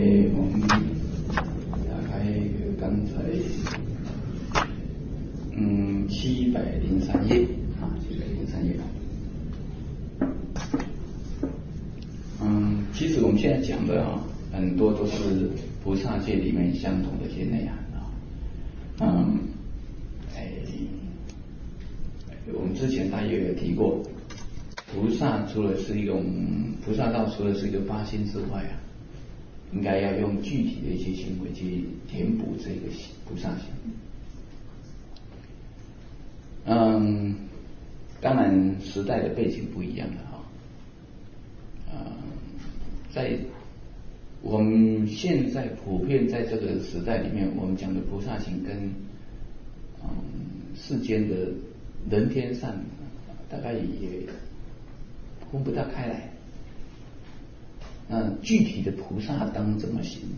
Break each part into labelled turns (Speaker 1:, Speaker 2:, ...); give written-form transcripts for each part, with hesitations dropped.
Speaker 1: 我们打开刚才703页啊，703页。其实我们现在讲的很多都是菩萨戒里面相同的一些内涵我们之前大约有提过，菩萨除了是一种菩萨道，除了是一个发心之外应该要用具体的一些行为去填补这个菩萨行。当然时代的背景不一样了在我们现在普遍在这个时代里面，我们讲的菩萨行跟世间的人天上大概也分不大开来。具体的菩萨当怎么行？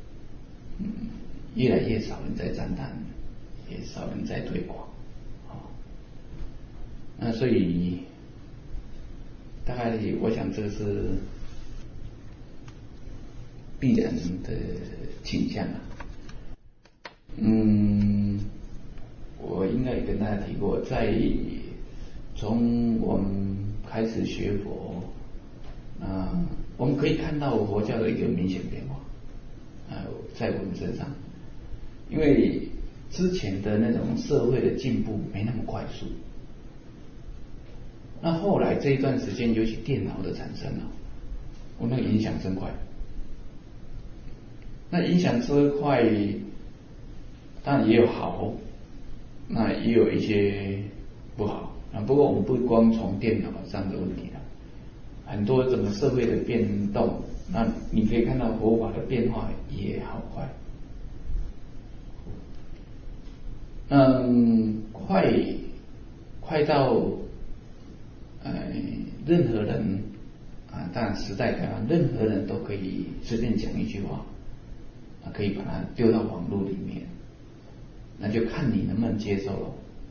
Speaker 1: 越来越少人在赞叹，也少人在推广。所以大概我想这是必然的倾向我应该也跟大家提过，从我们开始学佛我们可以看到佛教的一个明显变化在我们身上，因为之前的那种社会的进步没那么快速，那后来这一段时间，尤其电脑的产生那个影响真快。那影响之快，当然也有好，那也有一些不好不过我们不光从电脑上的问题很多整个社会的变动，那你可以看到佛法的变化也好快。快到任何人当然时代改变，任何人都可以随便讲一句话可以把它丢到网络里面，那就看你能不能接受了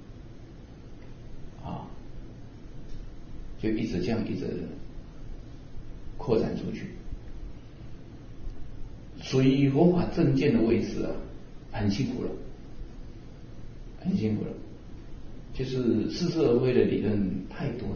Speaker 1: 就一直这样一直扩展出去。属于佛法正见的位置很辛苦了，很辛苦了，就是似是而非的理论太多。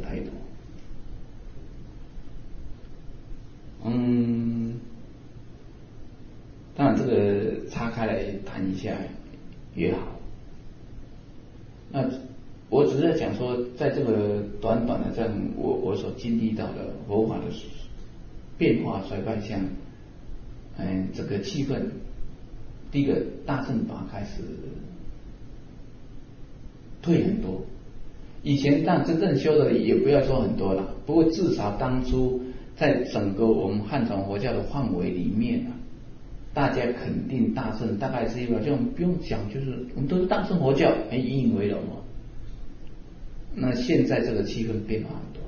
Speaker 1: 当然这个岔开来谈一下也好。那我只是在讲说，在这个短短的这样我所经历到的佛法的变化衰败下，这个气氛，第一个大乘法开始退很多。以前但真正修的也不要说很多了，不过至少当初在整个我们汉传佛教的范围里面大家肯定大乘大概是一个，就不用讲，就是我们都是大乘佛教，引以为荣那现在这个气氛变化很多，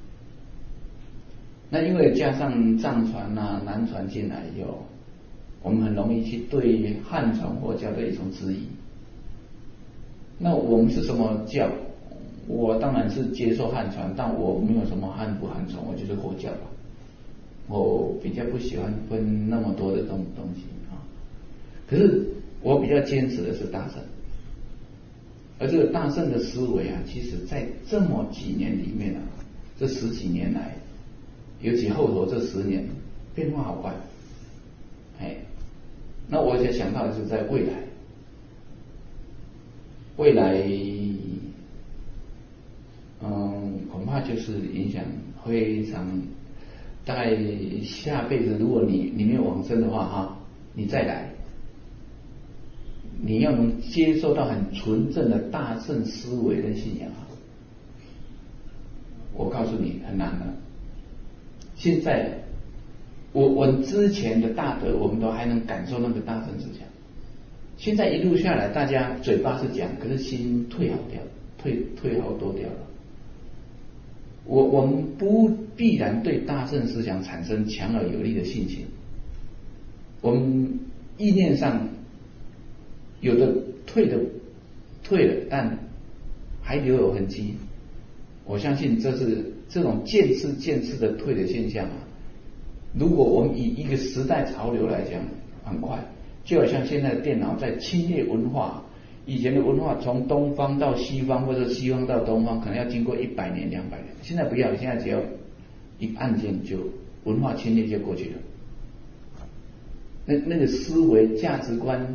Speaker 1: 那因为加上藏传南传进来以后，我们很容易去对汉传佛教的一种质疑。那我们是什么教？我当然是接受汉传，但我没有什么汉不汉传，我就是佛教吧。我比较不喜欢分那么多的东西可是我比较坚持的是大乘，而这个大乘的思维其实在这么几年里面这10几年来，尤其后头这10年变化好快。那我才想到的是在未来恐怕就是影响非常，大概下辈子如果你没有往生的话你再来，你要能接受到很纯正的大乘思维的信仰我告诉你很难了。现在我之前的大德我们都还能感受那个大乘思想，现在一路下来大家嘴巴是讲，可是心退好多掉了。我们不必然对大乘思想产生强而有力的信心，我们意念上有的退了，但还留有痕迹。我相信这是这种渐次的退的现象如果我们以一个时代潮流来讲，很快，就好像现在的电脑在侵略文化。以前的文化从东方到西方，或者西方到东方，可能要经过100年、200年。现在不要，现在只要一按键就文化侵略就过去了。那个思维价值观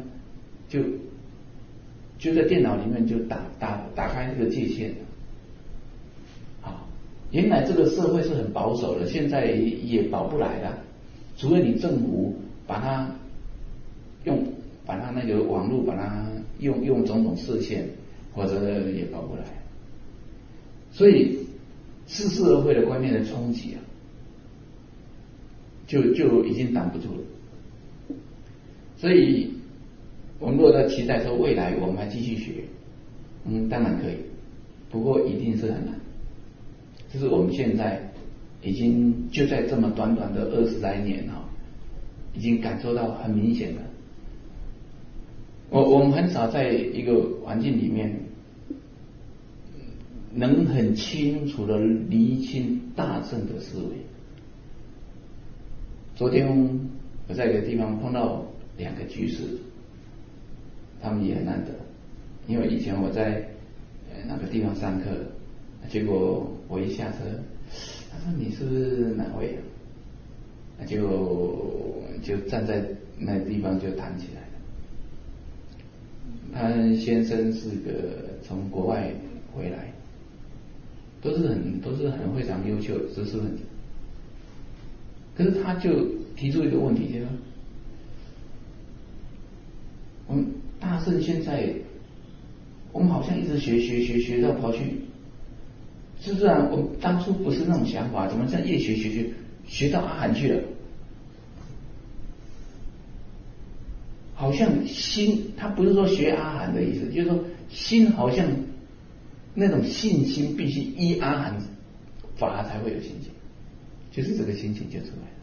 Speaker 1: 就在电脑里面就打开这个界限。好，原来这个社会是很保守的，现在也保不来了，除非你政府把它那个网络把它用种种设限，或者也保不来。所以似是而非的观念的冲击啊，就已经挡不住了。所以我们如果在期待说未来我们还继续学，当然可以，不过一定是很难。这是我们现在已经就在这么短短的20来年已经感受到很明显的。我们很少在一个环境里面能很清楚的厘清大乘的思维。昨天我在一个地方碰到2个居士，他们也很难得，因为以前我在那个地方上课，结果我一下车，他说你是不是哪位啊？就站在那个地方就谈起来了。他先生是个从国外回来，都是很非常优秀的知识分子。可是他就提出一个问题，就是说我们大乘现在我们好像一直学到跑去，是不是啊？我们当初不是那种想法，怎么这样越学到阿含去了？好像心，他不是说学阿含的意思，就是说心好像那种信心必须依阿含法才会有信心，就是这个心情就出来了。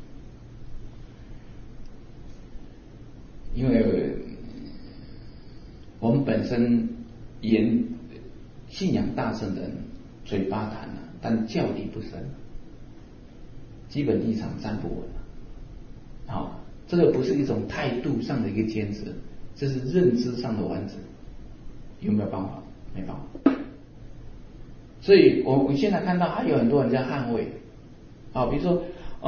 Speaker 1: 因为我们本身信仰大乘的人嘴巴谈但教理不深，基本立场站不稳这个不是一种态度上的一个坚持，这是认知上的完整。有没有办法？没办法。所以我现在看到还有很多人在捍卫比如说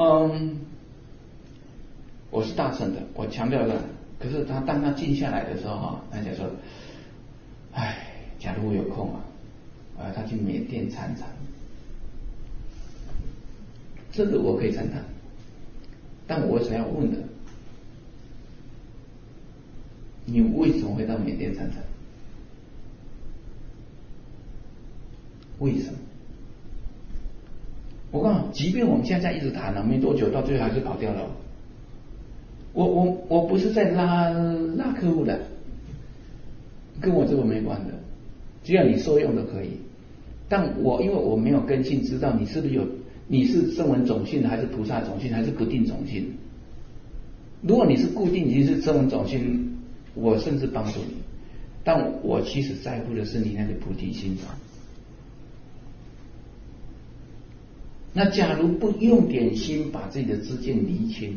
Speaker 1: 我是大乘的，我强调的，可是当他静下来的时候他就说假如我有空他去缅甸参禅，这个我可以参谈，但我想要问的，你为什么会到缅甸参禅？为什么？我告诉你，即便我们现在一直谈了，没多久到最后还是跑掉了。我不是在拉客户的，跟我这个没关的，只要你受用的可以。但因为我没有根性知道你是不是你是声闻种性还是菩萨种性还是不定种性。如果你是固定已经是声闻种性，我甚至帮助你，但我其实在乎的是你那个菩提心。那假如不用点心把自己的知见厘清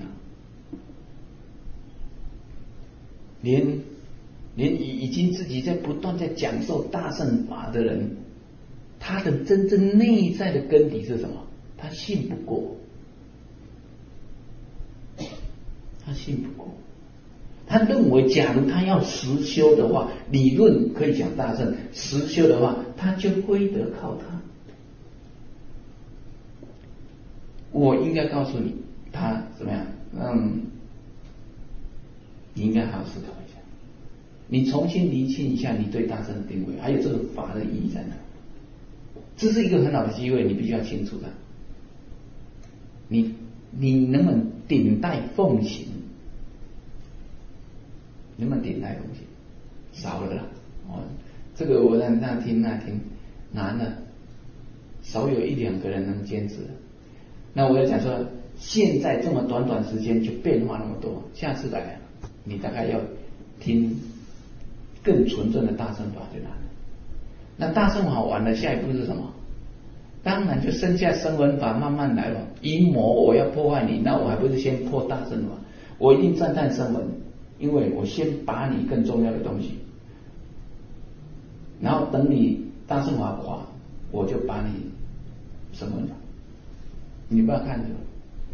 Speaker 1: 连已经自己在不断在讲授大乘法的人，他的真正内在的根底是什么？他信不过，他认为假如他要实修的话，理论可以讲大乘，实修的话他就非得靠他。我应该告诉你他怎么样，你应该好好思考一下，你重新厘清一下你对大乘的定位，还有这个法的意义在哪。这是一个很好的机会，你必须要清楚的。你能不能顶戴奉行？能不能顶戴奉行？少了啦，这个我让那听难了，少有1-2个人能坚持。那我要讲说，现在这么短时间就变化那么多，下次来你大概要听更纯正的大乘法就难了。那大乘法完了，下一步是什么？ 当然就生下声闻法慢慢来了。阴谋我要破坏你，那我还不是先破大乘法？我一定赞叹声闻，因为我先把你更重要的东西，然后等你大乘法垮，我就把你声闻法。你不要看这个，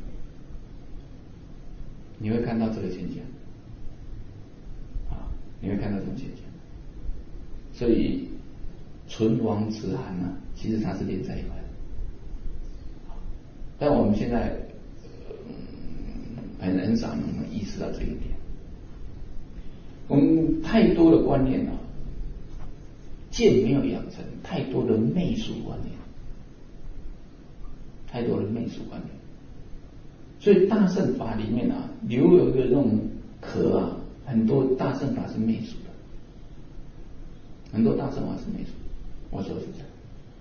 Speaker 1: 你会看到这个现象啊，你会看到这种现象。所以唇亡齿寒啊，其实它是连在一块的。但我们现在很少能意识到这一点。我们太多的观念啊，见没有养成，太多的媚俗观念，太多的媚俗观念。所以大乘法里面啊，留有一个这种壳啊，很多大乘法是媚俗的，很多大乘法是媚俗的。我说是这样。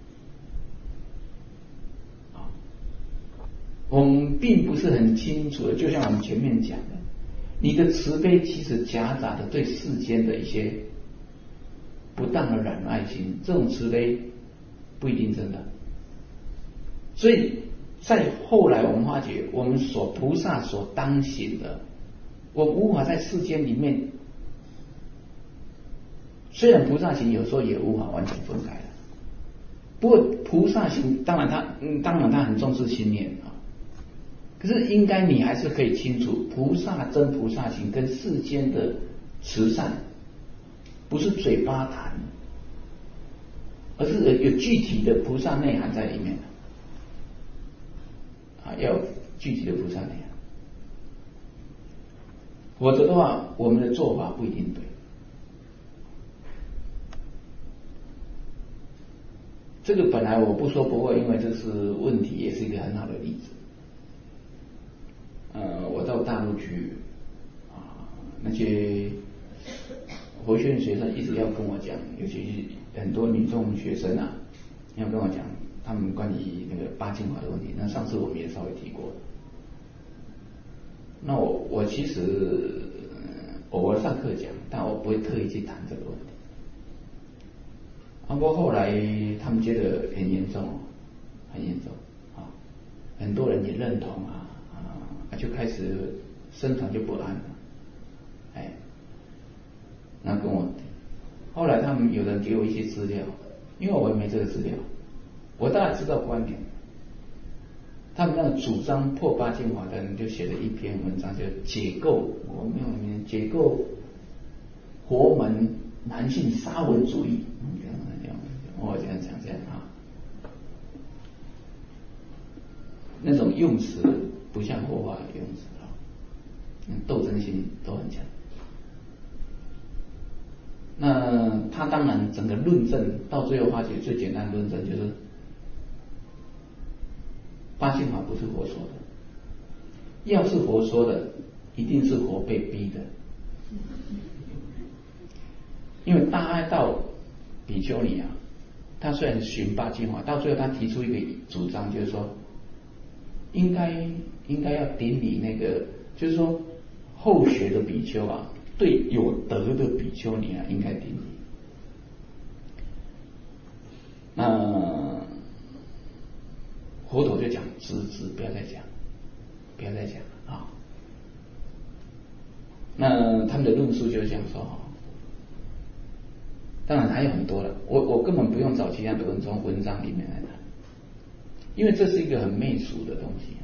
Speaker 1: 我们并不是很清楚的，就像我们前面讲的，你的慈悲其实夹杂的对世间的一些不当的染爱心，这种慈悲不一定真的。所以在后来我们发觉，我们菩萨所当行的，我们无法在世间里面，虽然菩萨行有时候也无法完全分开了，不过菩萨行当然他很重视心念啊。可是应该你还是可以清楚，真菩萨行跟世间的慈善不是嘴巴谈，而是有具体的菩萨内涵在里面啊，要有具体的菩萨内涵，否则的话，我们的做法不一定对。这个本来我不说，不过因为这是问题，也是一个很好的例子。我到大陆去啊，那些佛学院学生一直要跟我讲，尤其是很多女众学生啊，要跟我讲他们关于那个八敬法的问题。那上次我们也稍微提过。那我其实偶尔上课讲，但我不会特意去谈这个问题。不过后来他们觉得很严重，很严重啊，很多人也认同啊。就开始生团就不安了，那跟我，后来他们有人给我一些资料，因为我也没这个资料，我大概知道观点。他们那个主张破八敬法的人就写了一篇文章，叫解构，我没有名，解构佛门男性沙文主义，我这样讲这样啊，那种用词不像佛法的用词啊，斗争性都很强。那他当然整个论证到最后发觉最简单的论证就是八敬法不是佛说的，要是佛说的，一定是佛被逼的。因为大爱道比丘尼啊，他虽然循八敬法，到最后他提出一个主张，就是说应该要顶礼那个，就是说后学的比丘啊，对有德的比丘尼啊，应该顶礼。那佛陀就讲止，不要再讲啊。那他们的论述就是这样说，当然还有很多了，我根本不用找其他的文章里面来谈，因为这是一个很媚俗的东西。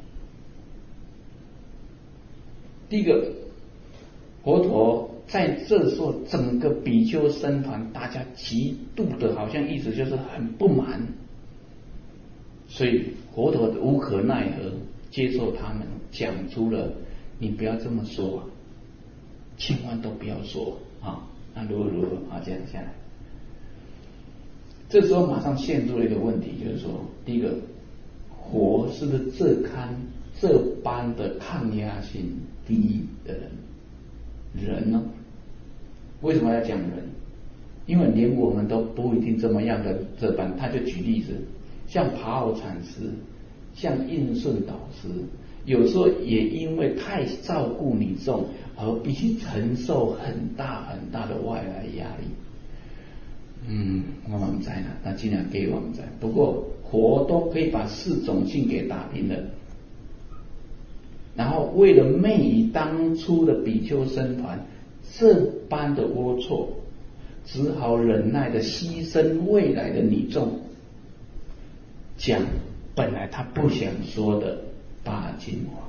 Speaker 1: 第一个，佛陀在这时候整个比丘僧团大家极度的好像意思就是很不满，所以佛陀无可奈何接受他们，讲出了你不要这么说啊，千万都不要说啊，那如何啊，这样下来，这时候马上陷入了一个问题，就是说，第一个，佛是不是这般的抗压性低的人呢？为什么要讲人？因为连我们都不一定这么样的这般。他就举例子，像帕翱禅师，像印顺导师，有时候也因为太照顾女众而必须承受很大的外来压力。我们在呢，那尽量给我们在。不过佛都可以把四种境给打平了。然后为了昧以当初的比丘僧团这般的龌龊，只好忍耐的牺牲未来的女众，讲本来他不想说的八经话。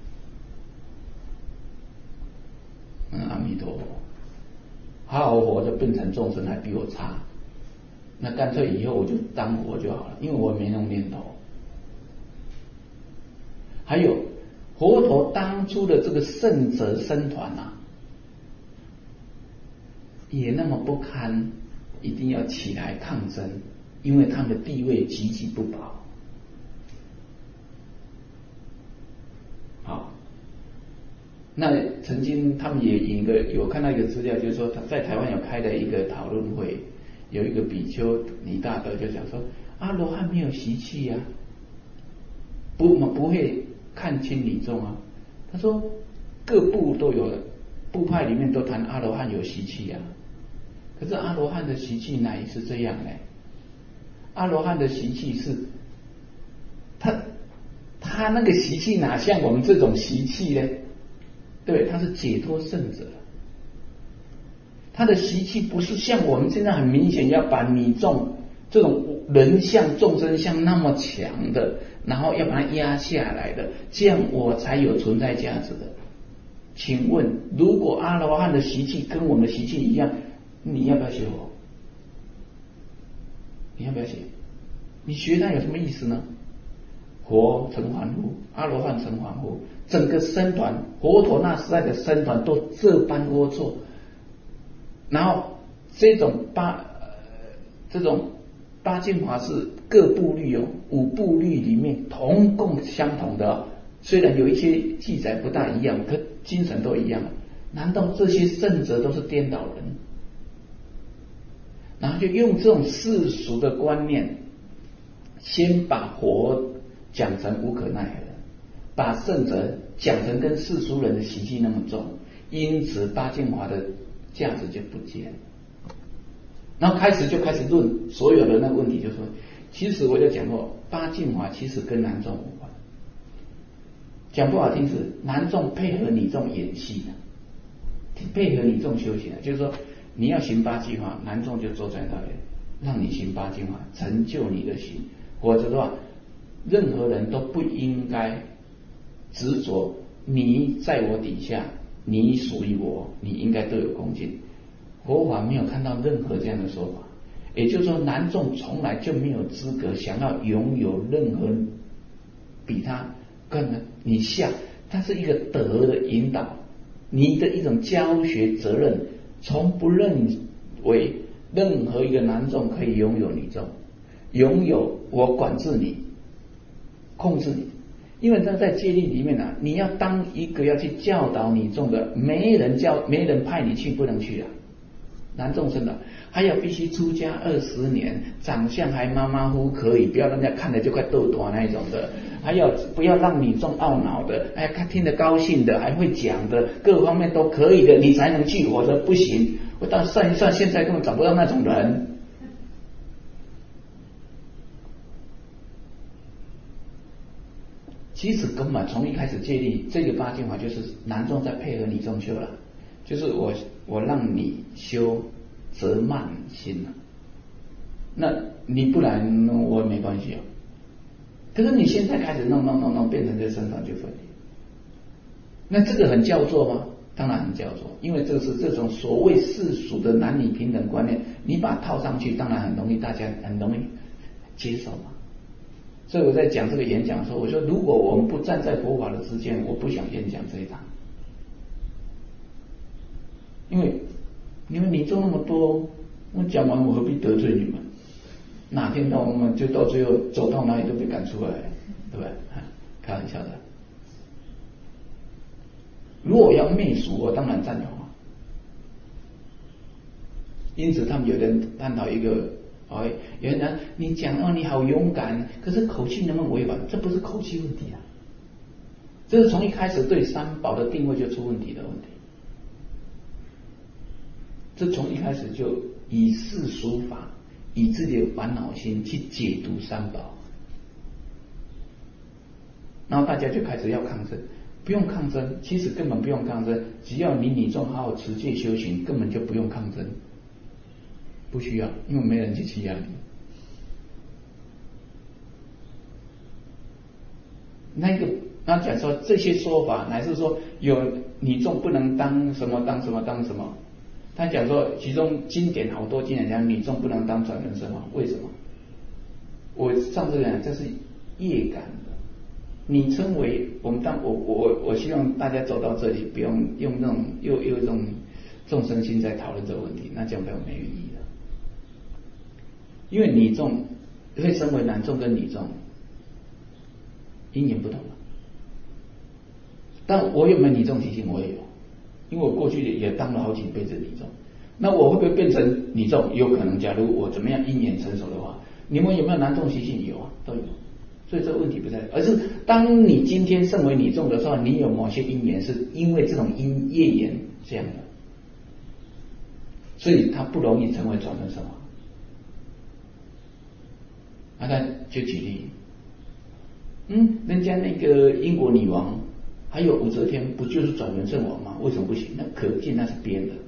Speaker 1: 阿弥陀佛，好活就变成众生还比我差，那干脆以后我就当佛就好了，因为我没那种念头。还有佛陀当初的这个圣者僧团啊，也那么不堪，一定要起来抗争，因为他们的地位岌岌不保。好，那曾经他们也有看到一个资料，就是说他在台湾有开的一个讨论会，有一个比丘尼大德就讲说，阿罗汉没有习气啊，不会看清理众啊。他说各部都有，部派里面都谈阿罗汉有习气啊，可是阿罗汉的习气哪里是这样呢？阿罗汉的习气是他那个习气哪像我们这种习气呢？对，他是解脱圣者，他的习气不是像我们现在很明显要把你众这种人相众生相那么强的，然后要把它压下来的，这样我才有存在价值的。请问如果阿罗汉的习气跟我们的习气一样，你要不要学我？你要不要学？你学它有什么意思呢？佛成凡夫，阿罗汉成凡夫，整个僧团，佛陀那时代的僧团都这般龌龊。然后这种八敬法是各部律五部律里面同共相同的虽然有一些记载不大一样，可精神都一样。难道这些圣者都是颠倒人？然后就用这种世俗的观念，先把佛讲成无可奈何，把圣者讲成跟世俗人的习气那么重，因此八敬法的价值就不见了。然后开始论所有的那个问题，就说其实我就讲过，八敬法其实跟男众无关。讲不好听是男众配合女众演戏的，配合女众修行的，就是说你要行八敬法，男众就坐在那里让你行八敬法，成就你的行。否则的话，任何人都不应该执着你在我底下，你属于我，你应该都有恭敬。佛法没有看到任何这样的说法，也就是说男众从来就没有资格想要拥有任何比他更你下，它是一个德的引导，你的一种教学责任，从不认为任何一个男众可以拥有女众，拥有我管制你控制你。因为他在戒律里面你要当一个要去教导女众的，没人派你去，不能去啊。男众生的还要必须出家20年，长相还马马虎可以，不要让人家看了就快斗短那一种的，还要不要让女众懊恼的，他听得高兴的，还会讲的，各方面都可以的，你才能去。我说不行，我到算一算，现在根本找不到那种人。其实根本从一开始戒律这个八敬法就是男众在配合女众修了，就是我让你修则慢心了，那你不然我没关系可是你现在开始弄，变成这僧团就分离，那这个很叫做吗？当然很叫做，因为这是这种所谓世俗的男女平等观念，你把它套上去，当然很容易，大家很容易接受嘛。所以我在讲这个演讲的时候，我说如果我们不站在佛法的之间，我不想演讲这一堂，因为你们众那么多，我讲完我何必得罪你们？哪天到我们就到最后走到哪里都被赶出来，对不对？开玩笑的。如果要媚俗，我当然赞同啊。因此他们有人探讨一个有人你讲你好勇敢，可是口气能不能委婉？这不是口气问题啊，这是从一开始对三宝的定位就出问题的问题。这从一开始就以世俗法，以自己的烦恼心去解读三宝， 然后大家就开始要抗争，不用抗争，其实根本不用抗争，只要你众好好持戒修行，根本就不用抗争，不需要，因为没人去欺压你。那讲说这些说法，乃是说有你众不能当什么当什么当什么。他讲说，其中经典好多经典讲你众不能当转轮圣王，为什么？我上次讲这是业感的。你称为我们我希望大家走到这里，不用用那种又一种众生心在讨论这个问题，那这样没有意义的。因为你众会称为男众跟女众，因缘不同了。但我有没有女众体性？我也有，因为我过去也当了好几辈子女众。那我会不会变成女众？有可能。假如我怎么样因缘成熟的话，你们有没有男众习性？有啊，都有。所以这个问题不在，而是当你今天身为女众的时候，你有某些因缘是因为这种业缘这样的，所以它不容易成为转轮圣王。那就举例，人家那个英国女王还有武则天，不就是转轮圣王吗？为什么不行？那可见那是编的。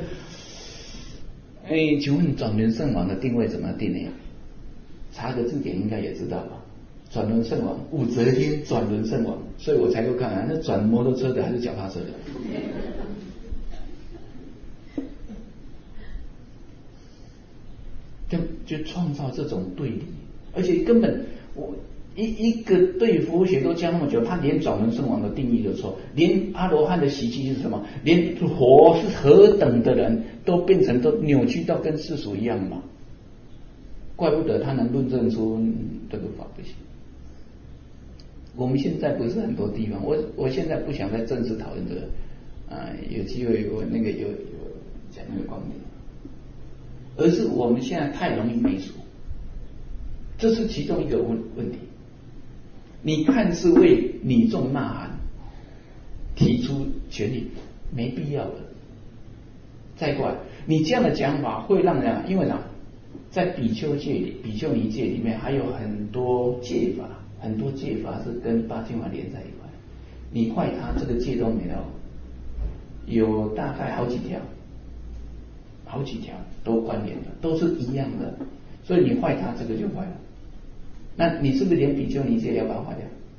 Speaker 1: 请问转轮圣王的定位怎么定的呀？查个字典应该也知道吧。转轮圣王，武则天转轮圣王，所以我才会看那转摩托车的还是脚踏车的，就创造这种对立，而且根本我一个对佛学都讲那么久，他连转轮圣王的定义都错，连阿罗汉的习气是什么，连佛是何等的人都变成都扭曲到跟世俗一样嘛，怪不得他能论证出这个法不行。我们现在不是很多地方，我现在不想再正式讨论这个，有机会我那个有讲那个观点，而是我们现在太容易媚俗，这是其中一个问题。你看是为女众呐喊，提出权利，没必要的。再过来，你这样的讲法会让人，因为在比丘戒里、比丘尼戒里面还有很多戒法。很多戒法是跟八经法连在一块，你坏它，这个戒都没了，有大概好几条都关联的，都是一样的，所以你坏它，这个就坏了。那你是不是连比丘尼戒要把它坏掉？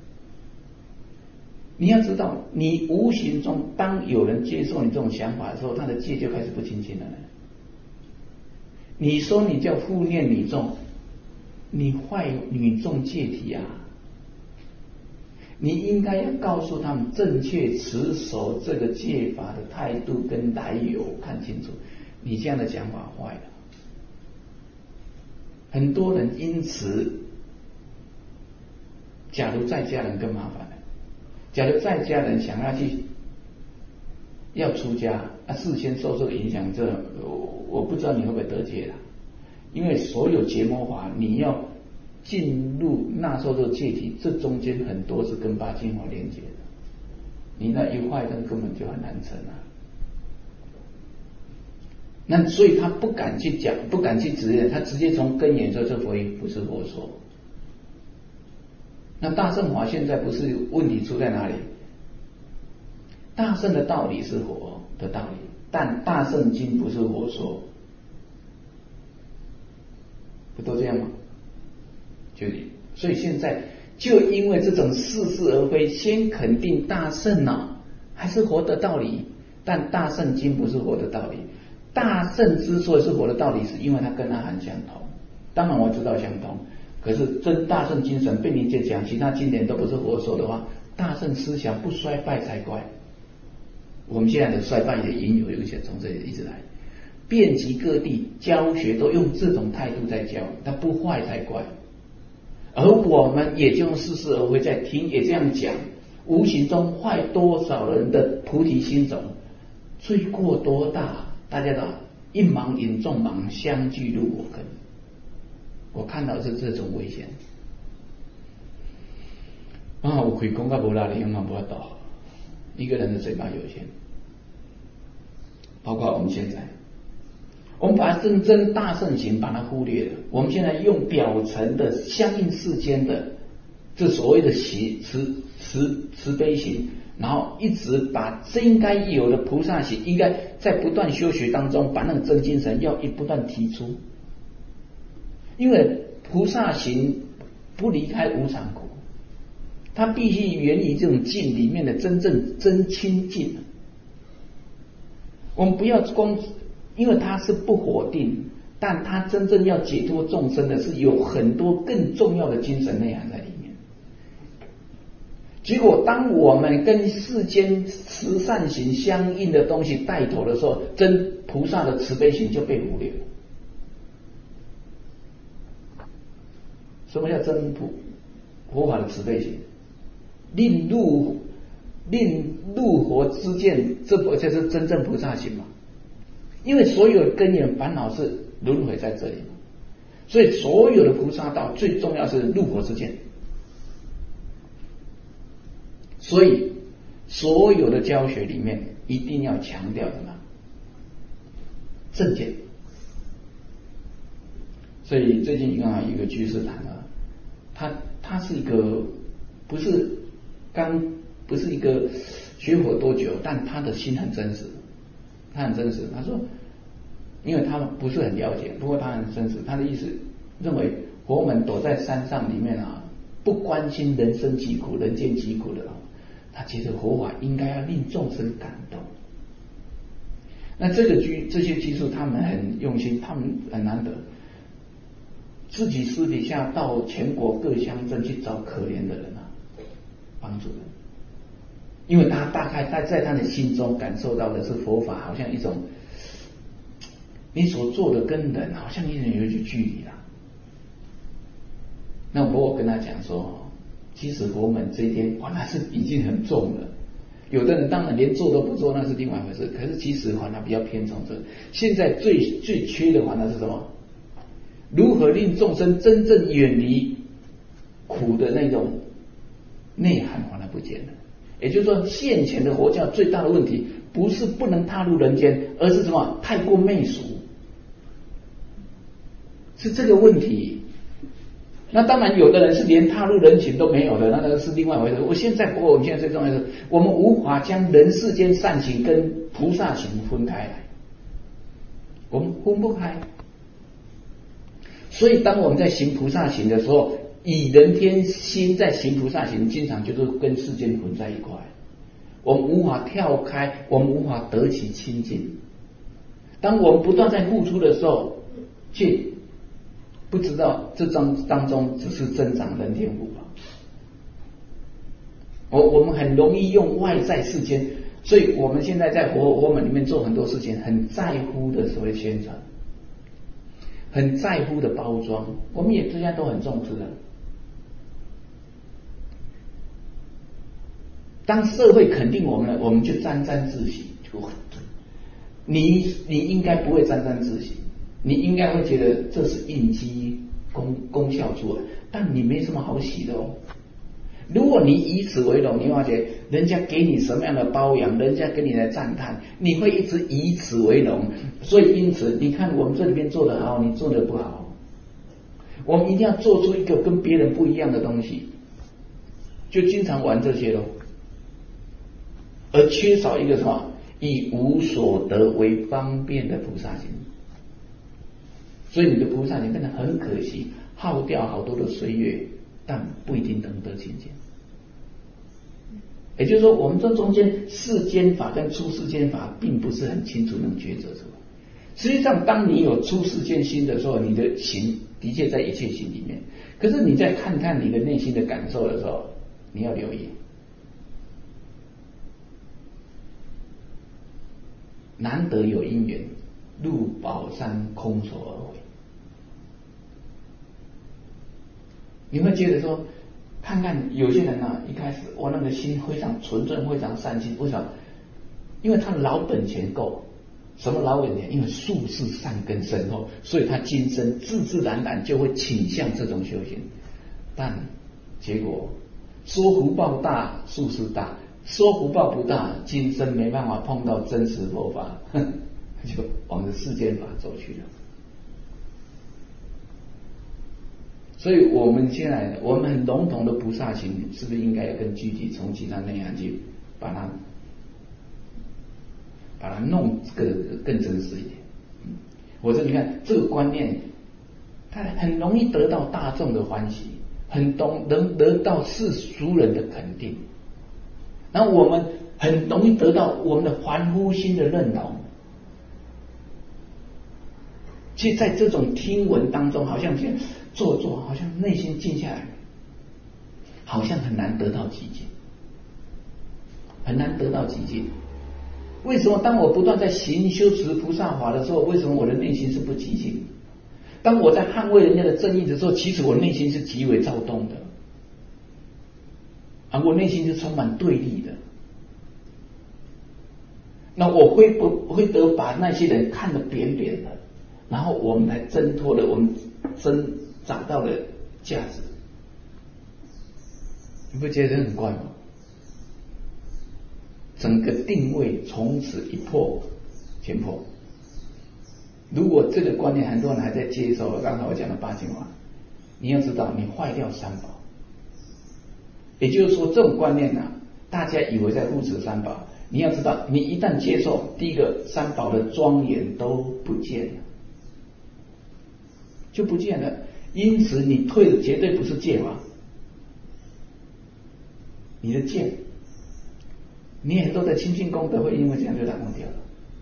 Speaker 1: 你要知道，你无形中当有人接受你这种想法的时候，他的戒就开始不清净了。你说你叫护念女众，你坏女众戒体啊！你应该要告诉他们正确持守这个戒法的态度跟来由，看清楚。你这样的讲法坏了，很多人因此，假如在家人更麻烦了。假如在家人想要出家，事先受这个影响，这我不知道你会不会得戒了，因为所有结魔法你要进入纳受这个戒体，这中间很多是跟八经法连接的，你那一坏，那根本就很难成啊。那所以他不敢去讲，不敢去指认，他直接从根源说这佛语不是佛说。那大乘法现在不是问题出在哪里？大乘的道理是佛的道理，但大乘经不是佛说，不都这样吗？所以现在就因为这种似是而非，先肯定大乘还是佛的道理，但大乘经不是佛的道理。大乘之所以是佛的道理，是因为它跟阿含相同。当然我知道相同，可是真大乘精神被你这讲，其他经典都不是佛说的话，大乘思想不衰败才怪。我们现在的衰败的因由有一些从这里一直来，遍及各地，教学都用这种态度在教，它不坏才怪。而我们也就似是而非在听，也这样讲，无形中坏多少人的菩提心种，罪过多大？大家都一盲引众盲，相聚入我根。我看到是这种危险啊！我可以公告不拉的，用不到。一个人的嘴巴有限，包括我们现在，我们把真大乘行把它忽略了。我们现在用表层的相应世间的这所谓的慈悲行，然后一直把这应该有的菩萨行，应该在不断修学当中，把那个真精神要不断提出。因为菩萨行不离开无常苦，它必须源于这种境里面的真清净。我们不要光，因为它是不否定，但它真正要解脱众生的是有很多更重要的精神内涵在里面。结果当我们跟世间慈善行相应的东西带头的时候，真菩萨的慈悲行就被忽略了。什么叫真佛法的慈悲行？令入佛之见，这就是真正菩萨行嘛。因为所有根源烦恼是轮回在这里嘛，所以所有的菩萨道最重要是入佛之见。所以所有的教学里面一定要强调什么？正见。所以最近刚好有一个居士谈了，他是一个不是一个学佛多久，但他的心很真实，他说，因为他不是很了解，不过他很真实，他的意思认为佛门躲在山上里面啊，不关心人生疾苦、人间疾苦的啊，他觉得佛法应该要令众生感动。那这些居士他们很用心，他们很难得，自己私底下到全国各乡镇去找可怜的人啊，帮助人。因为他大概在他的心中感受到的是佛法好像一种，你所做的跟人好像有一点距离啦。那我跟他讲说，其实佛门这一点那是已经很重了。有的人当然连做都不做，那是另外一回事。可是其实他比较偏重这。现在最缺的那是什么？如何令众生真正远离苦的那种内涵，它不见了。也就是说，现前的佛教最大的问题不是不能踏入人间，而是什么？太过媚俗，是这个问题。那当然，有的人是连踏入人群都没有的，那个是另外一回事。我们现在最重要的是，我们无法将人世间善行跟菩萨行分开来，我们分不开。所以，当我们在行菩萨行的时候，以人天心在行菩萨行，经常就是跟世间混在一块，我们无法跳开，我们无法得其清净。当我们不断在付出的时候，却不知道这当中只是增长人天福报。我们很容易用外在世间，所以我们现在在佛门里面做很多事情，很在乎的所谓宣传，很在乎的包装，我们也之间都很重视的。当社会肯定我们了，我们就沾沾自喜，你应该不会沾沾自喜，你应该会觉得这是应机功效出来，但你没什么好喜的哦。如果你以此为荣，你会发觉人家给你什么样的包养，人家给你的赞叹，你会一直以此为荣。所以因此你看我们这里边做得好，你做得不好，我们一定要做出一个跟别人不一样的东西，就经常玩这些咯。而缺少一个什么？以无所得为方便的菩萨行。所以你的菩萨行变得很可惜，耗掉好多的岁月，但不一定能得清净。也就是说，我们这中间世间法跟出世间法并不是很清楚能抉择出来。实际上，当你有出世间心的时候，你的行的确在一切行里面。可是你再看看你的内心的感受的时候，你要留意。难得有因缘，入宝山空手而回。你会觉得说，看看有些人啊，一开始那个心非常纯正，非常善心，为什么？因为他老本钱够。什么老本钱？因为术士善根深厚，所以他今生自然就会倾向这种修行。但结果说福报大，术士大。说福报不大，今生没办法碰到真实佛法，就往着世间法走去了。 所以我们现在我们很笼统的菩萨行，是不是应该要更具体，从其他内涵去把它弄更真实一点？或者你看这个观念，它很容易得到大众的欢喜，能得到世俗人的肯定，然后我们很容易得到我们的凡夫心的认同。其实在这种听闻当中，好像做，好像内心静下来，好像很难得到寂静，很难得到寂静。为什么当我不断在行修持菩萨法的时候，为什么我的内心是不寂静？当我在捍卫人家的正义的时候，其实我内心是极为躁动的，我内心是充满对立的。那我会不会得把那些人看得扁扁的？然后我们才挣脱了，我们找到了价值。你不觉得很怪吗？整个定位从此一破全破。如果这个观念很多人还在接受，刚才我讲的八经法，你要知道你坏掉三宝。也就是说这种观念大家以为在护持三宝，你要知道你一旦接受，第一个三宝的庄严都不见了，就不见了。因此你退的绝对不是戒法，你的戒，你很多的清净功德会因为这样就染污掉了，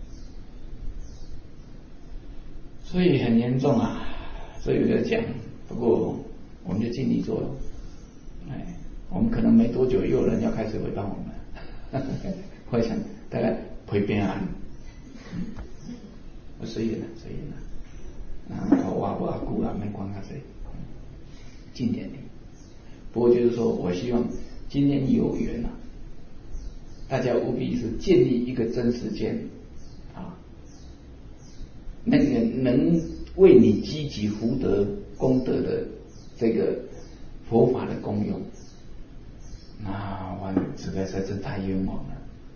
Speaker 1: 所以很严重啊。所以我就讲，不过我们就尽力做了。我们可能没多久又有人要开始诽谤我们，我想大概会变安，随缘了，随缘了。我久了没关他谁，近点点。不过就是说我希望今天有缘大家务必是建立一个真实见那个能为你积极福德功德的这个佛法的功用。那我实在是太冤枉了，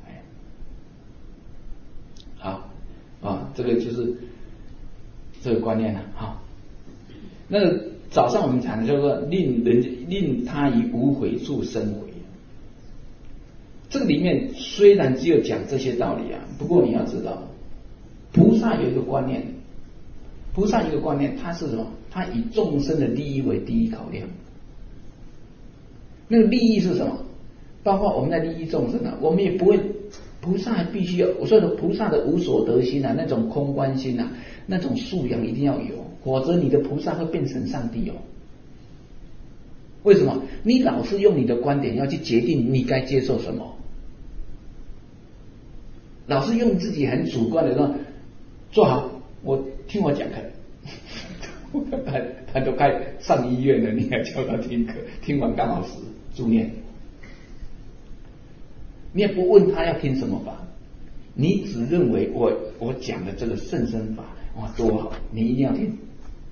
Speaker 1: 好这个就是这个观念了。好，那早上我们讲的叫做令他以无悔处生悔。这个里面虽然只有讲这些道理不过你要知道，菩萨有一个观念，它是什么？它以众生的利益为第一考量。那个利益是什么？包括我们在利益众生我们也不会，菩萨必须要，我说的菩萨的无所得心那种空观心那种素养一定要有，否则你的菩萨会变成上帝为什么？你老是用你的观点要去决定你该接受什么，老是用自己很主观的说做好，听我讲课。他都快上医院了，你还叫他听课，听完刚好死住院，你也不问他要听什么法，你只认为我讲的这个甚深法多好，你一定要听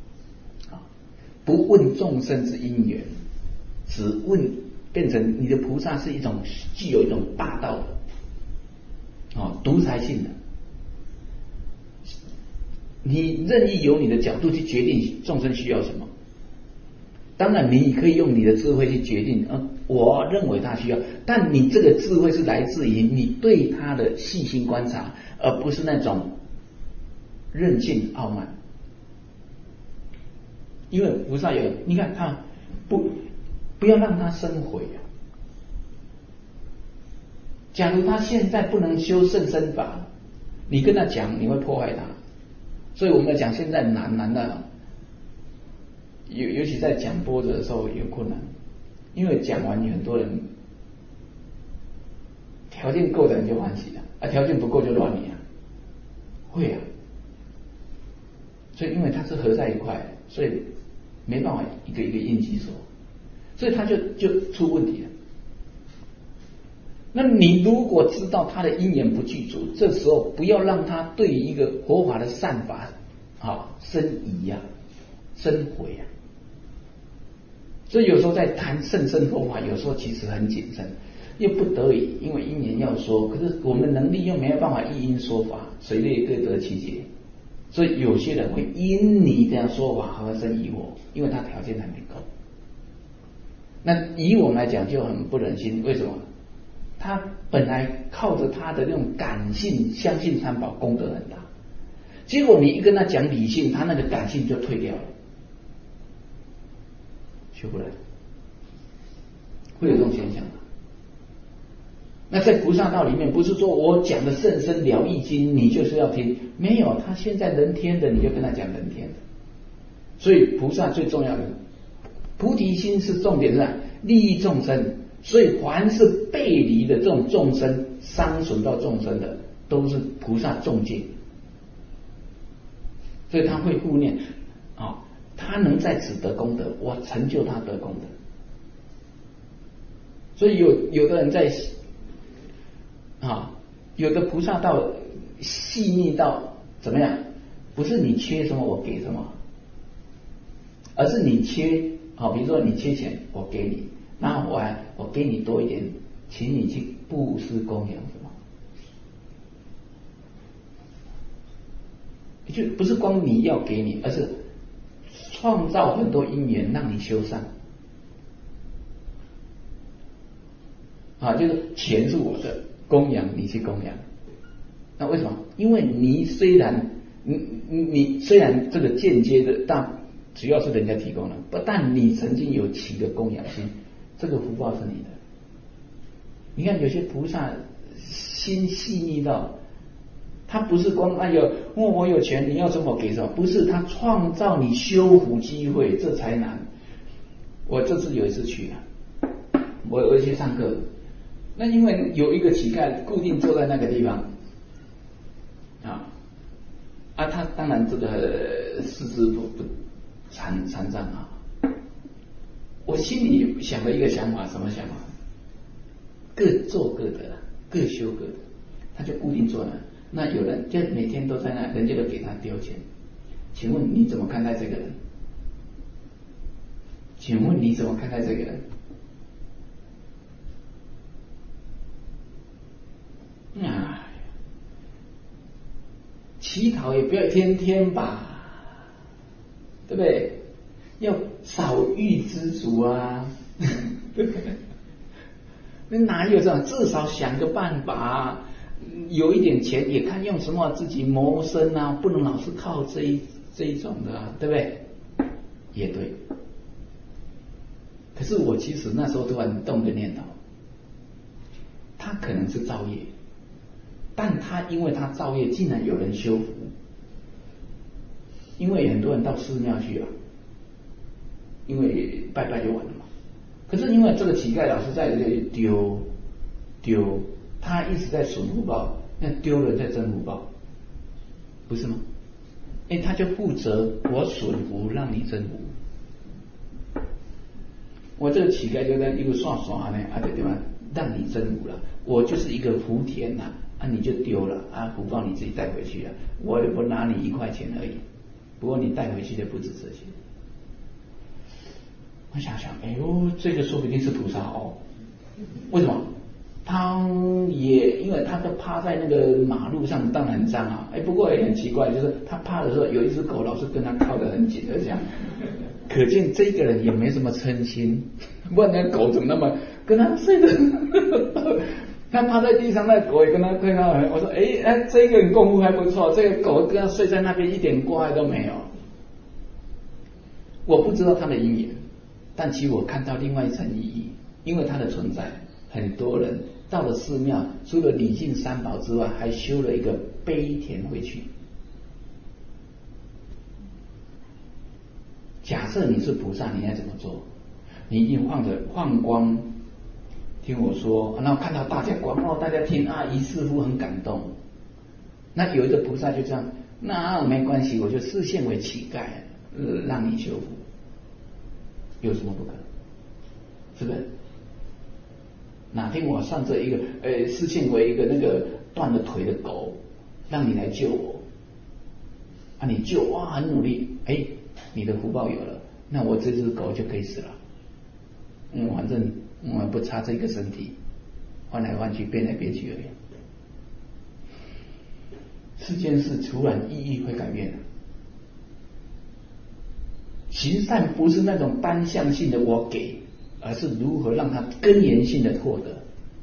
Speaker 1: 不问众生之因缘，只问变成你的菩萨是一种具有一种大道的独裁性的。你任意由你的角度去决定众生需要什么，当然你可以用你的智慧去决定我认为他需要，但你这个智慧是来自于你对他的细心观察，而不是那种任性傲慢。因为菩萨有，你看他不要让他生悔假如他现在不能修甚深法，你跟他讲，你会破坏他。所以我们要讲现在难的，尤其在讲波折的时候有困难，因为讲完很多人条件够的人就欢喜了，条件不够就乱你会所以因为它是合在一块，所以没办法一个一个应急说，所以他就出问题了。那你如果知道他的因缘不具足，这时候不要让他对于一个佛法的善法生疑生悔所以有时候在谈甚深佛法，有时候其实很谨慎，又不得已，因为因缘要说，可是我们能力又没有办法一因说法，谁类各得其解所以有些人会因你这样说法而生疑惑，因为他条件还没够。那以我们来讲就很不忍心，为什么？他本来靠着他的那种感性相信三宝功德很大，结果你一跟他讲理性，他那个感性就退掉了，学不来，会有这种现象。那在菩萨道里面，不是说我讲的甚深了义经你就是要听，没有，他现在人天的你就跟他讲人天的。所以菩萨最重要的菩提心是重点，是吧？利益众生。所以凡是背离的这种众生，伤损到众生的，都是菩萨重戒。所以他会护念啊，他能在此得功德，我成就他得功德。所以有的人在有的菩萨道细腻到怎么样？不是你缺什么我给什么，而是你缺比如说你缺钱，我给你。那我给你多一点，请你去布施供养什么？就不是光你要给你，而是创造很多因缘让你修善。就是钱是我的，供养你去供养。那为什么？因为你虽然你虽然这个间接的，但只要是人家提供的，不但你曾经有起的供养心。这个福报是你的。你看有些菩萨心细腻到，他不是光我有钱，你要什么我给什么，不是，他创造你修福机会，这才难。我这次有一次去我去上课，那因为有一个乞丐固定坐在那个地方他当然这个四肢不残障我心里想了一个想法，什么想法？各做各的，各修各的，他就固定坐那。那有人就每天都在那，人家都给他丢钱。请问你怎么看待这个人？请问你怎么看待这个人？乞讨也不要天天吧，对不对？要少欲知足对不对？那哪有这样？至少想个办法，有一点钱也看用什么自己谋生不能老是靠这一种的对不对？也对。可是我其实那时候突然动个念头，他可能是造业，但他因为他造业，竟然有人修福，因为很多人到寺庙去因为拜拜就完了嘛。可是因为这个乞丐老是在这里丢，他一直在损福报，那丢了在增福报，不是吗？他就负责我损福让你增福。我这个乞丐就在一个刷呢，对吧？让你增福了，我就是一个福田你就丢了福报你自己带回去了，我也不拿你1块钱而已，不过你带回去的不止这些。我想想，这个说不定是菩萨为什么？他也因为他都趴在那个马路上，当然很脏不过也很奇怪，就是他趴的时候，有一只狗老是跟他靠得很紧的这样，可见这个人也没什么嗔心，不然那狗怎么那么跟他睡的？他趴在地上，那狗也跟他对他。我说，这个人功夫还不错，这个狗跟他睡在那边一点过害都没有。我不知道他的因缘。但其实我看到另外一层意义，因为它的存在，很多人到了寺庙，除了礼敬三宝之外，还修了一个悲田回去。假设你是菩萨，你该怎么做？你一定放光，听我说，然后看到大家光大家听于师父很感动。那有一个菩萨就这样，那没关系，我就示现为乞丐，让你修福。有什么不可？是不是？哪天我上这一个示现为一个那个断了腿的狗，让你来救我你救很努力，你的福报有了，那我这只狗就可以死了。反正我不差这个身体，换来换去变来变去而已。 世间事突然意义会改变了。行善不是那种单向性的我给，而是如何让它根源性的获得，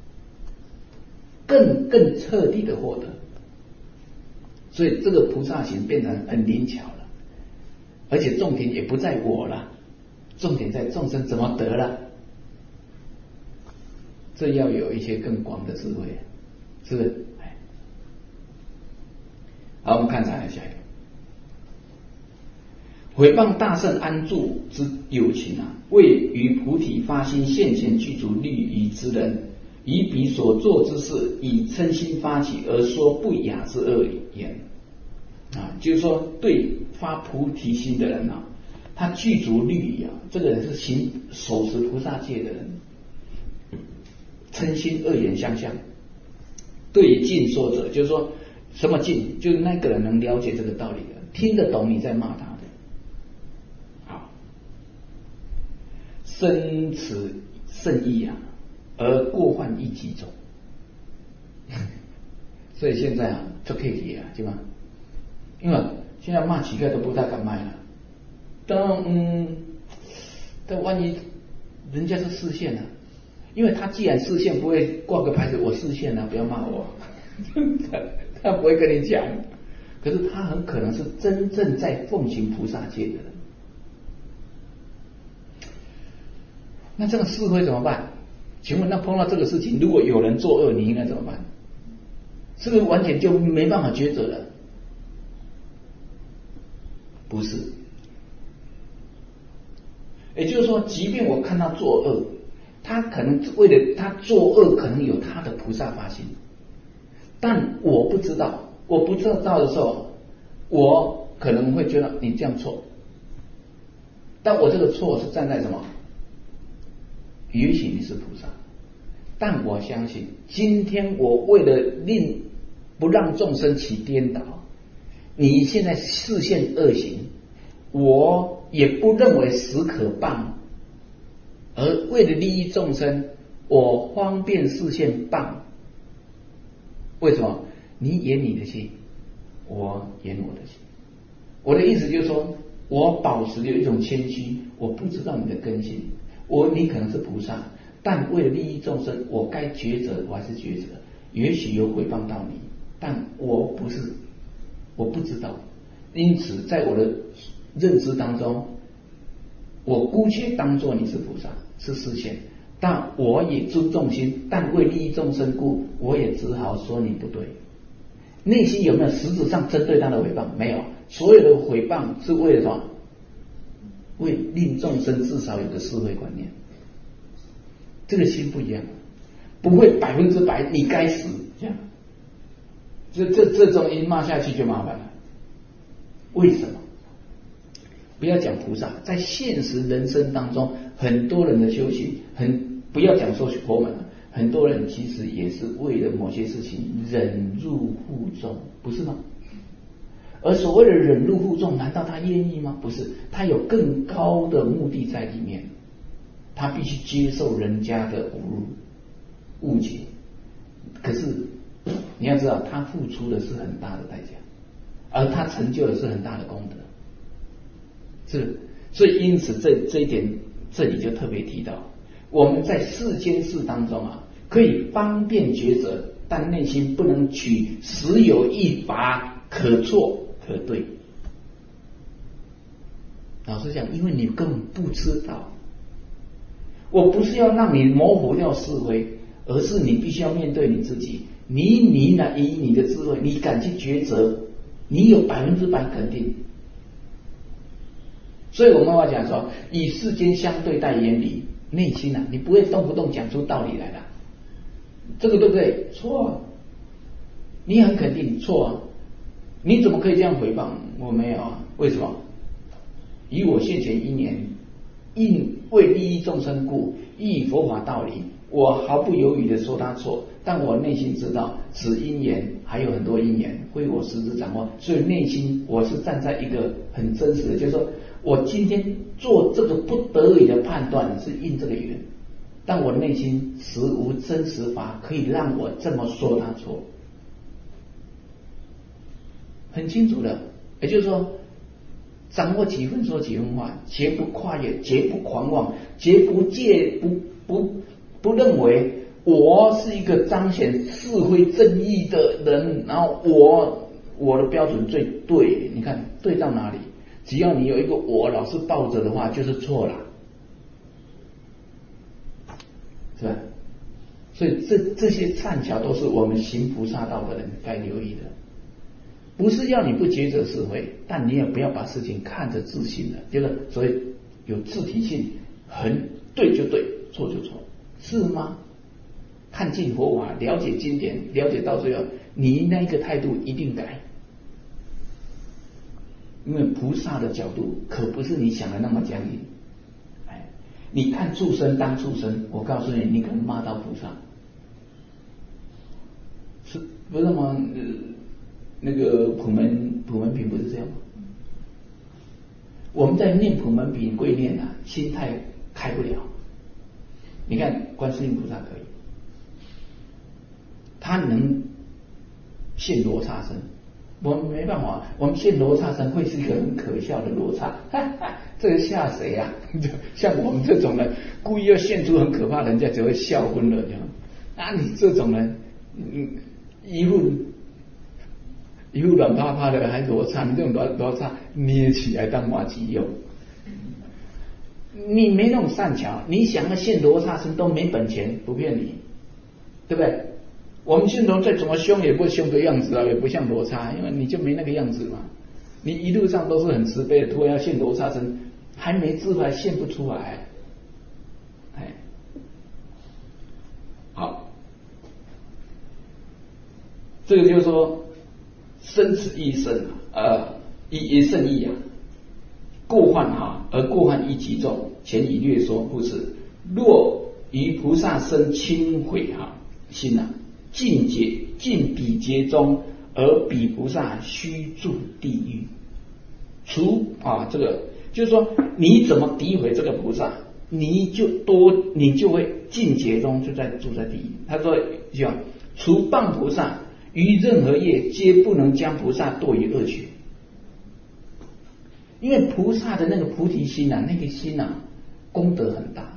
Speaker 1: 更彻底的获得。所以这个菩萨行变成很灵巧了，而且重点也不在我了，重点在众生怎么得了。这要有一些更广的智慧，是不是？好，我们看下一个。毁谤大圣安住之有情啊，为于菩提发心现前具足律仪之人，以彼所作之事，以嗔心发起而说不雅之恶言啊，就是说对发菩提心的人啊，他具足律仪啊，这个人是手持菩萨戒的人，嗔心恶言相向，对境说者，就是说什么境，就是那个人能了解这个道理的，听得懂你在骂他的。好，生此圣意啊，而过患亦极重。所以现在啊，就可以啊，对吗？因为现在骂乞丐都不太敢卖了。但万一人家是视线啊，因为他既然视线，不会挂个牌子我视线啊，不要骂我。他不会跟你讲，可是他很可能是真正在奉行菩萨戒的人。那这个事会怎么办？请问，那碰到这个事情，如果有人作恶，你应该怎么办？是不是完全就没办法抉择了？不是，也就是说，即便我看他作恶，他可能为了他作恶，可能有他的菩萨发心。但我不知道，我不知道的时候，我可能会觉得你这样错，但我这个错是站在什么？也许你是菩萨，但我相信，今天我为了不让众生起颠倒，你现在视线恶行，我也不认为实可谤，而为了利益众生，我方便视线谤。为什么？你演你的戏，我演我的戏。我的意思就是说，我保持有一种谦虚，我不知道你的根性，你可能是菩萨，但为了利益众生，我该抉择我还是抉择。也许有诽谤到你，但我不知道。因此，在我的认知当中，我姑且当作你是菩萨，是视线。但我也尊重心，但为利益众生故，我也只好说你不对。内心有没有实质上针对他的诽谤？没有，所有的诽谤是为了什么？为令众生至少有个智慧观念。这个心不一样，不会100%你该死这样。这种一骂下去就麻烦了。为什么？不要讲菩萨，在现实人生当中，很多人的修行不要讲说佛门了，很多人其实也是为了某些事情忍辱负重，不是吗？而所谓的忍辱负重，难道他愿意吗？不是，他有更高的目的在里面，他必须接受人家的侮辱、误解。可是你要知道，他付出的是很大的代价，而他成就的是很大的功德。是，所以因此这一点，这里就特别提到，我们在世间事当中啊，可以方便抉择，但内心不能取实有一法，可错可对。老实讲，因为你根本不知道，我不是要让你模糊掉是非，而是你必须要面对你自己。你呢，以你的智慧，你敢去抉择，你有100%肯定。所以我们要讲说，以世间相对待眼里，内心啊，你不会动不动讲出道理来的，这个对不对？错啊，你很肯定错啊，你怎么可以这样诽谤？我没有啊，为什么？以我现前因缘，因为利益众生故，依佛法道理，我毫不犹豫的说他错，但我内心知道此因缘还有很多因缘非我实质掌握，所以内心我是站在一个很真实的，就是说我今天做这个不得已的判断是应这个缘，但我内心实无真实法可以让我这么说他错。 很清楚的，也就是说，掌握几分说几分话，绝不跨越，绝不狂妄，绝不认为我是一个彰显是非正义的人，然后我的标准最对，你看对到哪里？只要你有一个我老是抱着的话，就是错了，是吧？所以这些善巧都是我们行菩萨道的人该留意的，不是要你不抉择是非，但你也不要把事情看着自信的，就是所谓有自体性，很对就对，错就错，是吗？看尽佛法，了解经典，了解到最后，你那个态度一定改。因为菩萨的角度可不是你想的那么僵硬。你看畜生当畜生，我告诉你，你可能骂到菩萨，是不是吗？那个普门品不是这样吗？我们在念普门品归念啊，心态开不了。你看观世音菩萨可以，他能现罗刹身，我们没办法，我们现罗刹身会是一个很可笑的罗刹，这个吓谁啊？像我们这种人，故意要现出很可怕，人家只会笑昏了，你这种人，一副软趴趴的还罗刹，你这种罗刹捏起来当麻吉用，你没那种善巧，你想要现罗刹身都没本钱，不骗你，对不对？我们信徒再怎么凶也不凶个样子啊，也不像罗刹，因为你就没那个样子嘛。你一路上都是很慈悲的，突然要现罗刹身，还没自来现不出来。好，这个就是说生此一生一甚易啊，过患而过患亦极重。前已略说，故此若于菩萨生轻毁心尽彼劫中，而彼菩萨须住地狱。这个就是说，你怎么诋毁这个菩萨，你就会尽劫中就在住在地狱。他说除谤菩萨，于任何业皆不能将菩萨堕于恶趣。因为菩萨的那个菩提心那个心功德很大，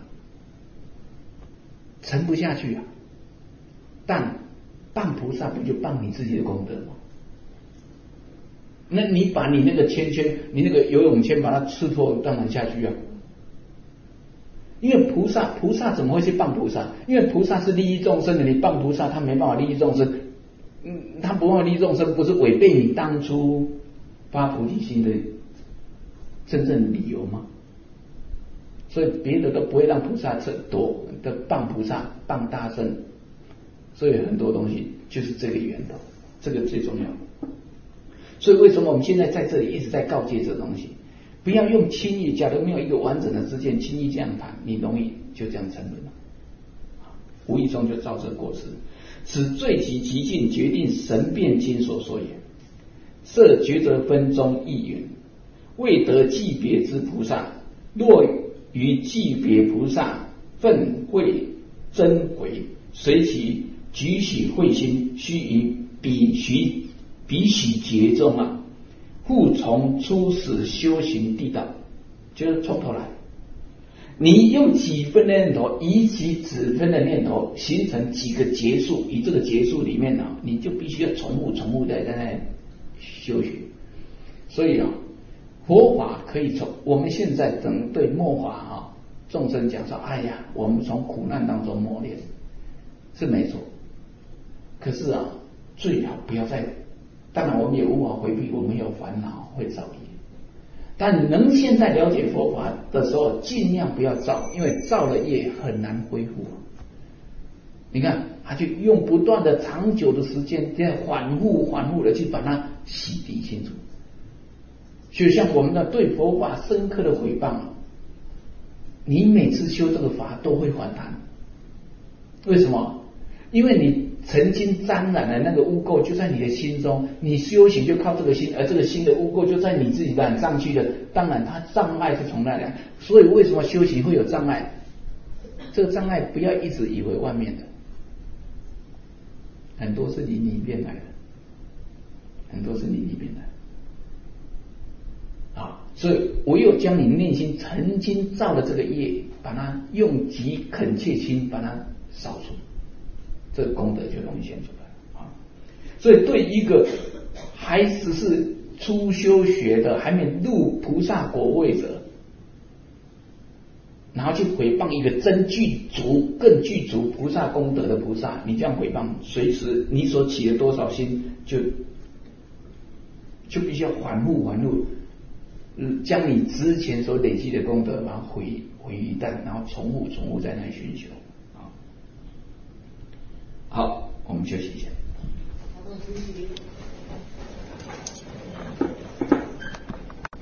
Speaker 1: 沉不下去但谤菩萨不就谤你自己的功德吗？那你把你那个圈，你那个游泳圈把它刺破，当然下去因为菩萨怎么会去谤菩萨？因为菩萨是利益众生的，你谤菩萨，他没办法利益众生。他不办法利益众生，不是违背你当初发菩提心的真正理由吗？所以别的都不会让菩萨多的谤菩萨谤大圣。所以很多东西就是这个源头，这个最重要。所以为什么我们现在在这里一直在告诫这个东西，不要用轻易，假如没有一个完整的知见，轻易这样谈，你容易就这样沉沦了，无意中就造这过失。此最极极尽决定神变经所说也，设抉择分中亦云：未得寂别之菩萨，若于寂别菩萨愤恚真悔，随其举起慧心，须于彼许劫中复从初始修行地道，就是从头来。你用几分的念头，以几分的念头形成几个结束，以这个结束里面你就必须要重复在那修学。所以佛法可以从我们现在整对末法众生讲说，我们从苦难当中磨练是没错，可是最好不要再，当然我们也无法回避，我们有烦恼会造业，但能现在了解佛法的时候，尽量不要造，因为造了业很难恢复。你看，他就用不断的长久的时间，这样反复的去把它洗涤清楚。就像我们的对佛法深刻的诽谤，你每次修这个法都会反弹。为什么？因为你曾经沾染的那个污垢就在你的心中，你修行就靠这个心，而这个心的污垢就在你自己染上去的，当然它障碍是从那来。所以为什么修行会有障碍？这个障碍不要一直以为外面的，很多是你里面来的，很多是你里面来的。 所以唯有将你内心曾经造的这个业，把它用极恳切心把它扫除，这个功德就容易现出来啊。所以对一个还只是初修学的，还没入菩萨果位者，然后去诽谤一个真具足、更具足菩萨功德的菩萨，你这样诽谤，随时你所起的多少心，就必须要反复，将你之前所累积的功德，把它毁于一旦，然后重复在那里寻求啊。好，我们休息一下。